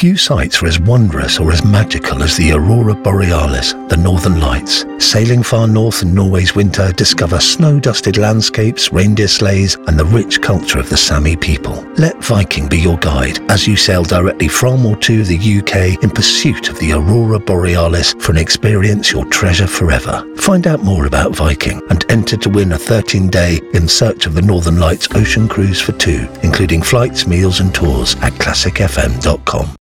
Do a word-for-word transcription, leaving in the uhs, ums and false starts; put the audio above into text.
Few sights are as wondrous or as magical as the Aurora Borealis, the Northern Lights. Sailing far north in Norway's winter, discover snow-dusted landscapes, reindeer sleighs, and the rich culture of the Sami people. Let Viking be your guide as you sail directly from or to the U K in pursuit of the Aurora Borealis for an experience you'll treasure forever. Find out more about Viking and enter to win a thirteen-day In Search of the Northern Lights ocean cruise for two, including flights, meals and tours at classic f m dot com.